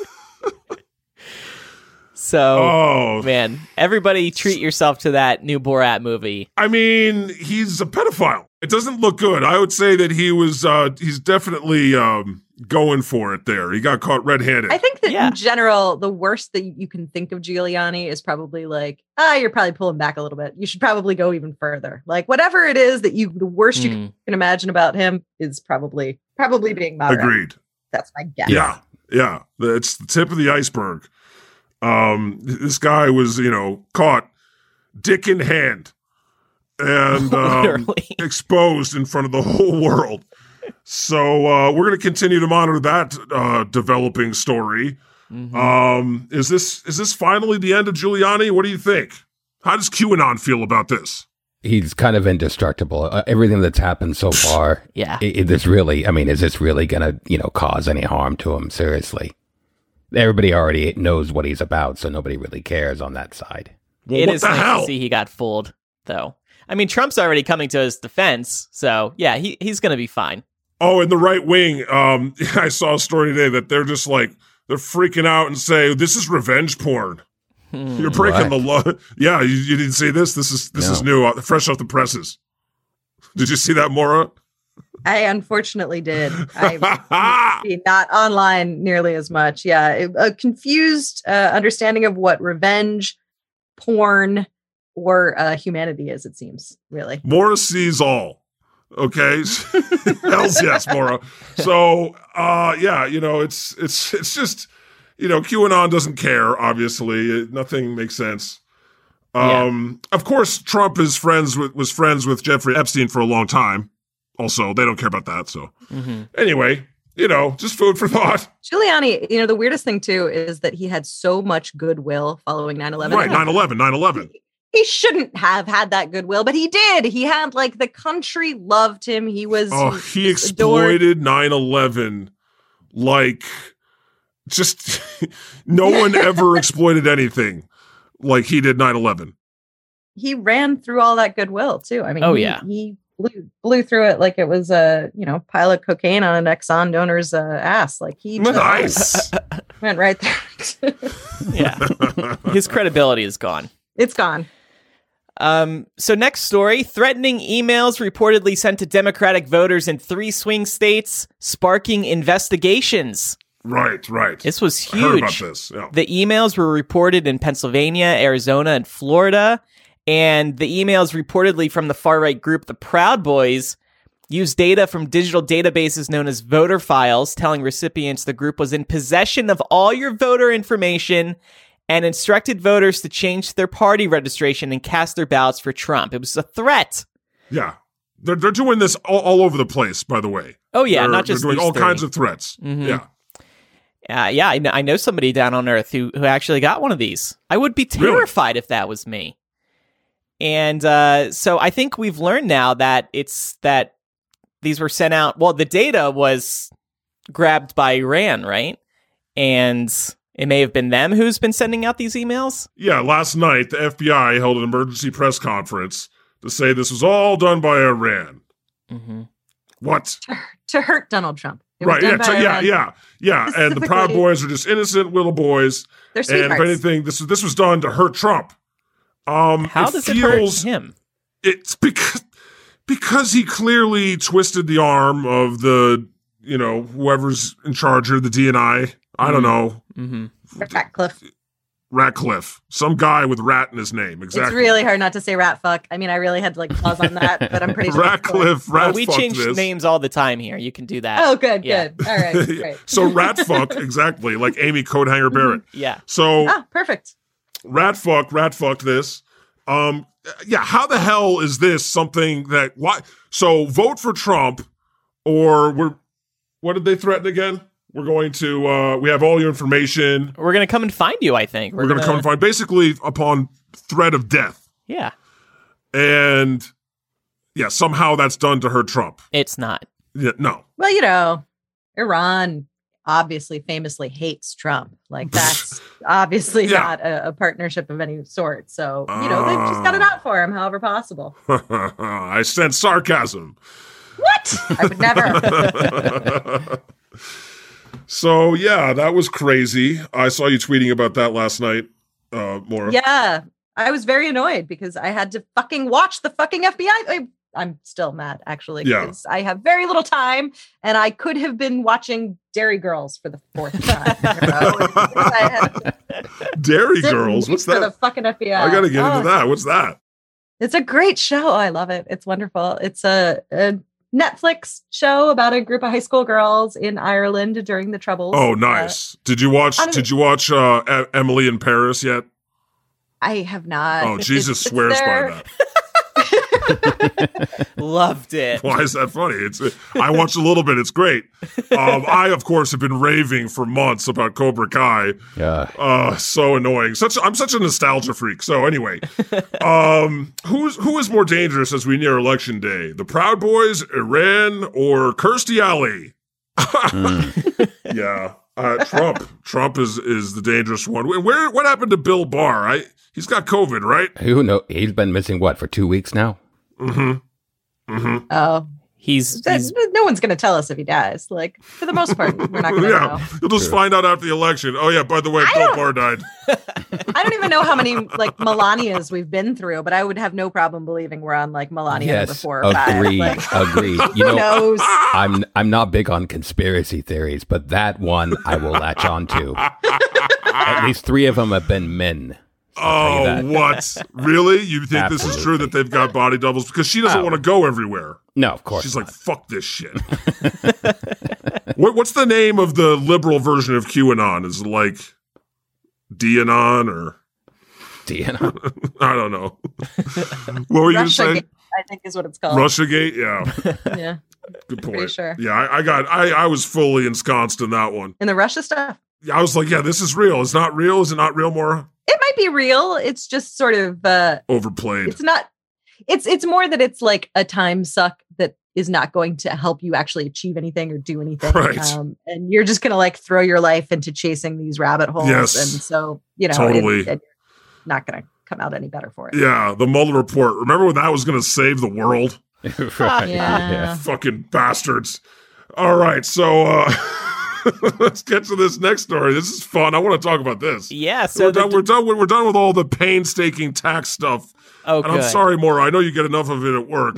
So, oh, man, everybody treat yourself to that new Borat movie. I mean, he's a pedophile. It doesn't look good. I would say that he was. Uh, he's definitely um, going for it. There, he got caught red-handed. I think that Yeah. in general, the worst that you can think of Giuliani is probably like, ah, you're probably pulling back a little bit. You should probably go even further. Like whatever it is that you, the worst you Hmm. can imagine about him is probably probably being moderate. Agreed. That's my guess. Yeah, yeah. It's the tip of the iceberg. Um, this guy was, you know, caught dick in hand and um, Literally. exposed in front of the whole world. So uh, we're going to continue to monitor that uh, developing story. Mhm. Um, is this is this finally the end of Giuliani? What do you think? How does QAnon feel about this? He's kind of indestructible. Uh, everything that's happened so far, Yeah. i- is this really, I mean, is this really going to, you know, cause any harm to him? Seriously. Everybody already knows what he's about, so nobody really cares on that side. It what is the nice hell? to see he got fooled, though. I mean, Trump's already coming to his defense, so yeah, he he's going to be fine. Oh, in the right wing, um, I saw a story today that they're just like, they're freaking out and say, this is revenge porn. Hmm. You're breaking What? the law. Yeah, you, you didn't see this? This is this No. is new, uh, fresh off the presses. Did you see that, Maura? I unfortunately did. I not online nearly as much. Yeah, it- a confused uh, understanding of what revenge porn or uh, humanity is. It seems really. Maura sees all. Okay. Hells yes, Maura. So uh yeah, you know, it's it's it's just, you know, QAnon doesn't care, obviously. It, nothing makes sense. Um of course Trump is friends with was friends with Jeffrey Epstein for a long time. Also, they don't care about that. So Mhm. anyway, you know, just food for thought. Giuliani, you know, the weirdest thing too is that he had so much goodwill following nine eleven. Right, nine eleven, nine eleven. He shouldn't have had that goodwill, but he did. He had like the country loved him. He was Oh, he was adored. exploited nine eleven like just no one ever exploited anything like he did nine eleven. He ran through all that goodwill too. I mean, Oh, he, yeah. he blew, blew through it like it was a you know pile of cocaine on an Exxon donor's uh, ass. Like he just Nice. went right there. Yeah, his credibility is gone. It's gone. Um, so next story, threatening emails reportedly sent to Democratic voters in three swing states, sparking investigations. Right, right. This was I heard about huge. this. Yeah. The emails were reported in Pennsylvania, Arizona, and Florida. And the emails reportedly from the far-right group, the Proud Boys, used data from digital databases known as voter files, telling recipients the group was in possession of all your voter information and instructed voters to change their party registration and cast their ballots for Trump. It was a threat. Yeah. They're, they're doing this all, all over the place, by the way. Oh, yeah, they're, not just They're doing these all three. kinds of threats. Mm-hmm. Yeah. Uh, yeah, I know, I know somebody down on Earth who, who actually got one of these. I would be terrified really? if that was me. And uh, so I think we've learned now that it's that these were sent out. Well, the data was grabbed by Iran, right? And it may have been them who's been sending out these emails. Yeah, last night, the F B I held an emergency press conference to say this was all done by Iran. Mm-hmm. What? To, to hurt Donald Trump. It was Right, done yeah, by so, yeah, Iran. yeah, yeah. And the Proud Specifically- Boys are just innocent little boys. They're And sweethearts. if anything, this, this was done to hurt Trump. Um, How it does feels, it hurt him? It's because, because he clearly twisted the arm of the, you know, whoever's in charge of the D N I. I don't know. Mm-hmm. Ratcliffe. Ratcliffe. Some guy with rat in his name. Exactly. It's really hard not to say rat fuck. I mean, I really had to like pause on that, but I'm pretty sure. Ratcliffe. Oh, Rat we fuck change this. names all the time here. You can do that. Oh, good, Yeah. good. All right, great. So rat fuck, exactly, like Amy Coathanger Barrett. Yeah. So Ah, perfect. rat fuck, rat fucked this. Um, yeah, how the hell is this something that why? So vote for Trump, or we're what did they threaten again? We're going to uh, we have all your information. We're going to come and find you, I think. We're, going to come and find basically upon threat of death, Yeah. and yeah, somehow that's done to hurt Trump. It's not. Yeah, no, Well, you know, Iran obviously famously hates Trump. Like that's obviously Yeah. not a, a partnership of any sort. So, you know, they've just got it out for him however possible. I sense sarcasm. What? I would never. So yeah, that was crazy. I saw you tweeting about that last night, uh, Maura. Yeah. I was very annoyed because I had to fucking watch the fucking F B I. I I'm still mad, actually, Yeah. because I have very little time and I could have been watching Dairy Girls for the fourth time. You know? I had to Dairy sit and Girls. wait What's for that? the fucking F B I. I gotta get Oh, into that. What's that? It's a great show. I love it. It's wonderful. It's a, a Netflix show about a group of high school girls in Ireland during the Troubles. Oh, Uh, nice. did you watch? I don't- Did you watch uh, E- Emily in Paris yet? I have not. Oh, It's- Jesus it's swears their- by that. Loved it. Why is that funny? It's I watched a little bit. It's great. Um, I, of course, have been raving for months about Cobra Kai. Yeah. Uh, so annoying. Such I'm such a nostalgia freak. So anyway, um, who's who is more dangerous as we near election day? The Proud Boys, Iran, or Kirstie Alley? Yeah, uh, Trump. Trump is is the dangerous one. Where, where what happened to Bill Barr? I he's got COVID, right? Who know? He's been missing what for two weeks now. Mm-hmm. Mm-hmm. Oh, He's, that- he's no one's going to tell us if he dies. Like, for the most part, we're not going to Yeah, know. you'll just True. find out after the election. Oh yeah, by the way, I Bill don't- Barr died. I don't even know how many like Melanias we've been through, but I would have no problem believing we're on like Melania number Yes, four or five. agreed, Like, agreed. You who know, knows? I'm I'm not big on conspiracy theories, but that one I will latch on to. At least three of them have been men. I'll tell Oh, you that. what? Really? You think this is true Absolutely. that they've got body doubles? Because she doesn't Oh. want to go everywhere. No, of course. She's not. like, fuck this shit. what, what's the name of the liberal version of QAnon? Is it like DAnon or D N A. I don't know. What were you going to say? Russiagate, I think is what it's called. Russiagate? Yeah, Yeah. good Pretty point. sure. Yeah, I, I got, I, I was fully ensconced in that one. And the Russia stuff. Yeah, I was like, yeah, this is real. It's not real. Is it not real, Maura? It might be real. It's just sort of uh Overplayed. it's not it's it's more that it's like a time suck that is not going to help you actually achieve anything or do anything. Right. Um, and you're just gonna like throw your life into chasing these rabbit holes. Yes. And so, you know, Totally. it, it- not gonna come out any better for it. Yeah, the Mueller report. Remember when that was going to save the world? Right, Yeah. Fucking bastards. All right, so uh let's get to this next story. This is fun. I want to talk about this. yeah. So we're, the, done, we're done. We're done with all the painstaking tax stuff. oh, And I'm good. sorry, Maura. I know you get enough of it at work.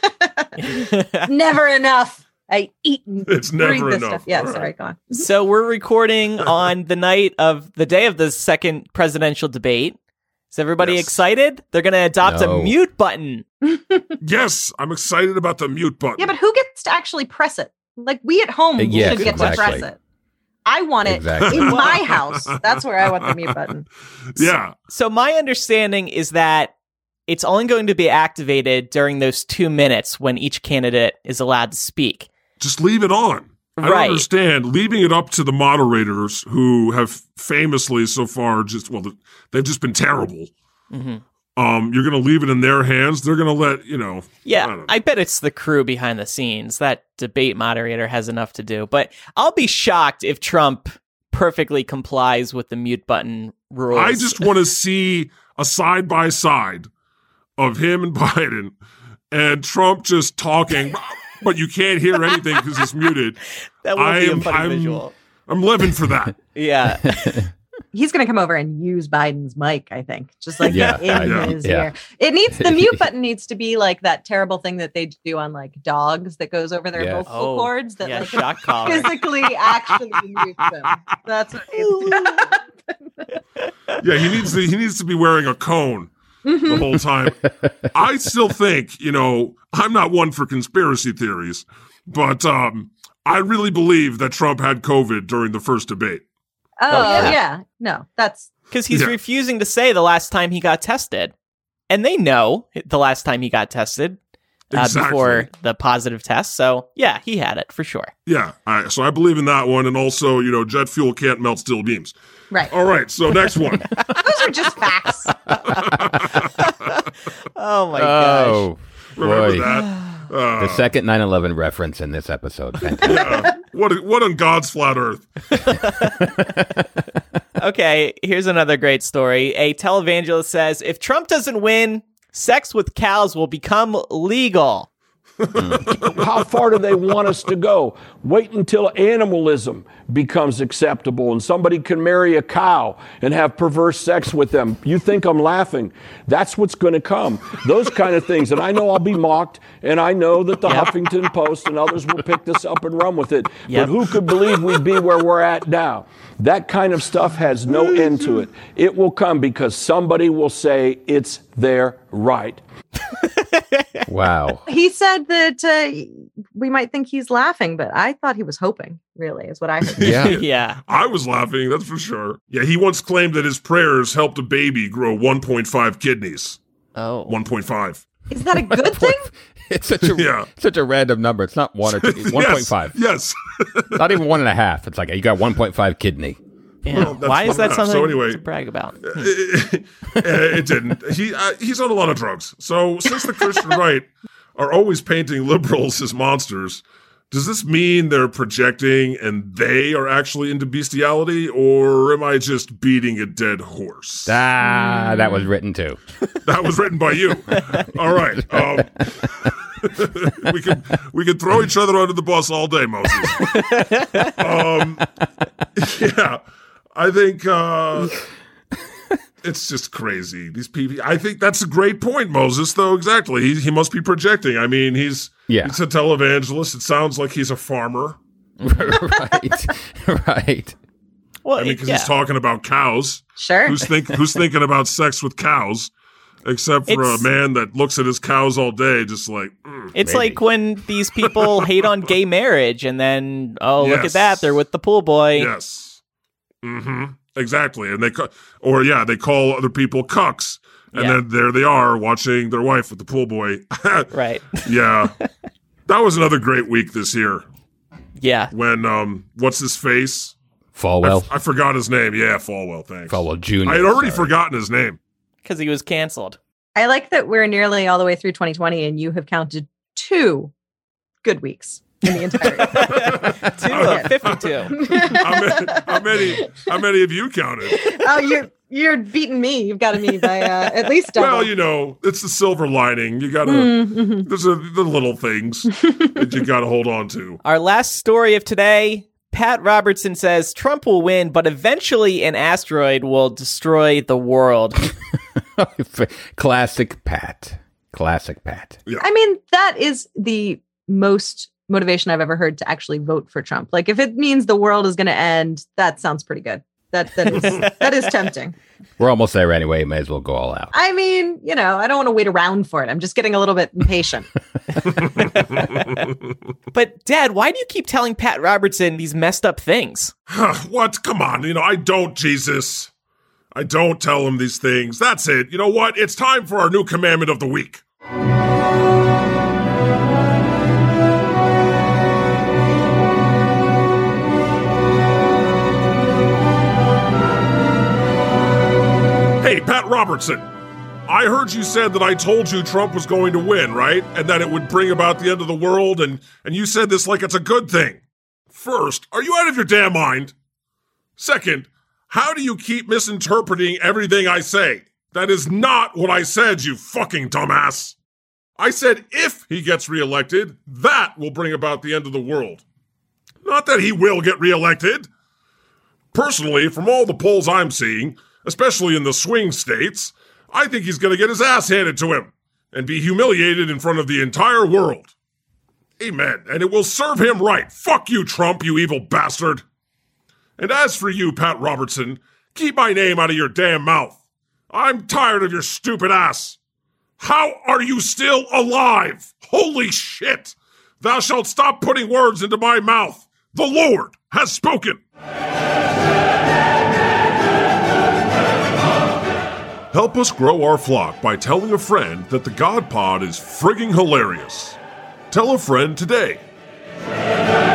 Never enough. I eat and It's breathe never this enough. stuff. Yeah, All right. sorry, go on. So we're recording on the night of the day of the second presidential debate. Is everybody Yes. excited? They're going to adopt No. a mute button. Yes, I'm excited about the mute button. Yeah, but who gets to actually press it? Like, we at home Uh, yes, should get to exactly. press it. I want it Exactly. in my house. That's where I want the mute button. Yeah. So my understanding is that it's only going to be activated during those two minutes when each candidate is allowed to speak. Just leave it on. I don't Right. understand. Leaving it up to the moderators who have famously so far just, well, they've just been terrible. Mm-hmm. Um, you're going to leave it in their hands. They're going to let, you know. I Yeah, don't know. I bet it's the crew behind the scenes. That debate moderator has enough to do. But I'll be shocked if Trump perfectly complies with the mute button rules. I just want to see a side by side of him and Biden and Trump just talking, but you can't hear anything because it's muted. that would be I'm- a funny I'm- visual. I'm living for that. Yeah. He's going to come over and use Biden's mic, I think, just like Yeah, in I- his yeah. ear. It needs the mute button needs to be like that terrible thing that they do on like dogs that goes over their Yes. vocal Oh, cords that yeah, like shock collar. physically actually mutes them. That's what needs to Yeah, he needs to, he needs to be wearing a cone the whole time. I still think, you know, I'm not one for conspiracy theories, but um, I really believe that Trump had COVID during the first debate. Oh, yeah. yeah. No, that's Because he's Yeah. refusing to say the last time he got tested. And they know the last time he got tested uh, Exactly. before the positive test. So, yeah, he had it for sure. Yeah, I, so I believe in that one, and also, you know, jet fuel can't melt steel beams. right. All right, so next one. Those are just facts. Oh, my gosh. Oh, Remember boy. that? Uh, The second nine eleven reference in this episode. Fantastic. yeah. What what on God's flat Earth? Okay, here's another great story. A televangelist says, if Trump doesn't win, sex with cows will become legal. How far do they want us to go? Wait until animalism becomes acceptable and somebody can marry a cow and have perverse sex with them. You think I'm laughing? That's what's going to come. Those kind of things. And I know I'll be mocked, and I know that the Yep. Huffington Post and others will pick this up and run with it. Yep. But who could believe we'd be where we're at now? That kind of stuff has no end to it. It will come because somebody will say it's their right. Wow. He said that uh, we might think he's laughing, but I thought he was hoping, really, is what I heard. Yeah. Yeah. I was laughing, that's for sure. Yeah, he once claimed that his prayers helped a baby grow one point five kidneys. Oh. one point five. Is that a good thing? It's such a Yeah. such a random number. It's not one or two. It's one point five. Yes. Not even one and a half. It's like you got one point five kidney. Yeah. Well, that's Why is fun that enough. something So anyway- to brag about? it, it didn't. He uh, he's on a lot of drugs. So since the Christian right are always painting liberals as monsters, does this mean they're projecting and they are actually into bestiality, or am I just beating a dead horse? Ah, that was written too. That was written by you. All right. Um, we could we could throw each other under the bus all day, Moses. Um, yeah, I think uh, it's just crazy. These people. I think that's a great point, Moses. Though exactly, he he must be projecting. I mean, he's Yeah. he's a televangelist. It sounds like he's a farmer. Right. Right. Well, I mean, because yeah. he's talking about cows. Sure. Who's think who's thinking about sex with cows? Except for It's- a man that looks at his cows all day, just like, mm. It's Maybe. like when these people hate on gay marriage and then, oh, look at Yes. that. They're with the pool boy. yes, mm-hmm, exactly. And they, ca- or yeah, they call other people cucks, and Yeah. then there they are watching their wife with the pool boy. Right. Yeah, that was another great week this year. Yeah. When um, what's his face? I, Falwell. f- I forgot his name. Yeah, Falwell. Thanks. Falwell Junior I had already sorry. forgotten his name. Because he was canceled. I like that we're nearly all the way through twenty twenty and you have counted two good weeks in the entire Two Okay. of fifty-two. How many, how many? How many have you counted? Oh, you're you're beating me. You've got me by uh, at least double. Well, you know, it's the silver lining. You gotta. Mhm. There's a, the little things that you gotta hold on to. Our last story of today, Pat Robertson says Trump will win, but eventually an asteroid will destroy the world. Classic Pat. Classic Pat. I mean, that is the most motivation I've ever heard to actually vote for Trump. Like, if it means the world is going to end, that sounds pretty good. That that is that is tempting. We're almost there anyway. May as well go all out. I mean, you know, I don't want to wait around for it. I'm just getting a little bit impatient. But, Dad, why do you keep telling Pat Robertson these messed up things? What? Come on. You know, I don't, Jesus. I don't tell him these things. That's it. You know what? It's time for our new commandment of the week. Hey, Pat Robertson, I heard you said that I told you Trump was going to win, right? And that it would bring about the end of the world, and, and you said this like it's a good thing. First, are you out of your damn mind? Second, how do you keep misinterpreting everything I say? That is not what I said, you fucking dumbass. I said if he gets reelected, that will bring about the end of the world. Not that he will get reelected. Personally, from all the polls I'm seeing, especially in the swing states, I think he's going to get his ass handed to him and be humiliated in front of the entire world. Amen. And it will serve him right. Fuck you, Trump, you evil bastard. And as for you, Pat Robertson, keep my name out of your damn mouth. I'm tired of your stupid ass. How are you still alive? Holy shit. Thou shalt stop putting words into my mouth. The Lord has spoken. Help us grow our flock by telling a friend that the God Pod is frigging hilarious. Tell a friend today.